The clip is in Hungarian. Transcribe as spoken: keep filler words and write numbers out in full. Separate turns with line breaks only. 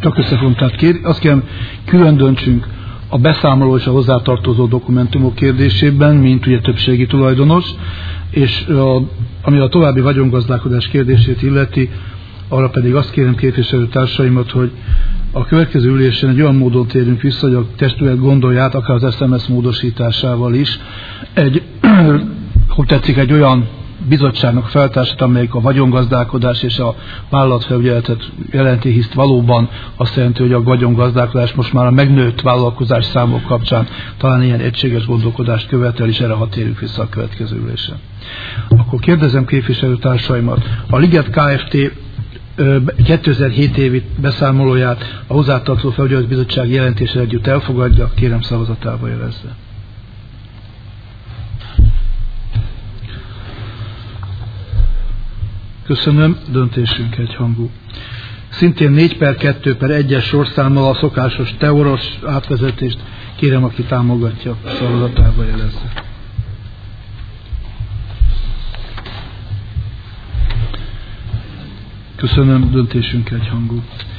csak összefogom, tehát kér, azt kérem, külön döntsünk a beszámoló és a hozzátartozó dokumentumok kérdésében, mint ugye többségi tulajdonos, és a, ami a további vagyongazdálkodás kérdését illeti, arra pedig azt kérem képviselőtársaimat, hogy a következő ülésen egy olyan módon térünk vissza, hogy a testület gondolja át, akár az es em es módosításával is, egy, hogy tetszik, egy olyan bizottságnak feltársat, amelyik a vagyongazdálkodás és a vállalatfelügyeletet jelenti, hisz valóban azt jelenti, hogy a vagyongazdálkodás most már a megnőtt vállalkozás számok kapcsán talán ilyen egységes gondolkodást követel, és erre ha térünk vissza a következő ülésen. Akkor kérdezem képviselőtársaimat, a Liget Kft. kétezer-hét évi beszámolóját a hozzátartozó felügyeleti bizottság jelentéssel együtt elfogadja, kérem szavazatába jelezze. Köszönöm, döntésünk egyhangú. Szintén négy per kettő per egyes sorszámmal a szokásos teoros átvezetést kérem, aki támogatja, szavazatába jelezze. Köszönöm, döntésünk egyhangú.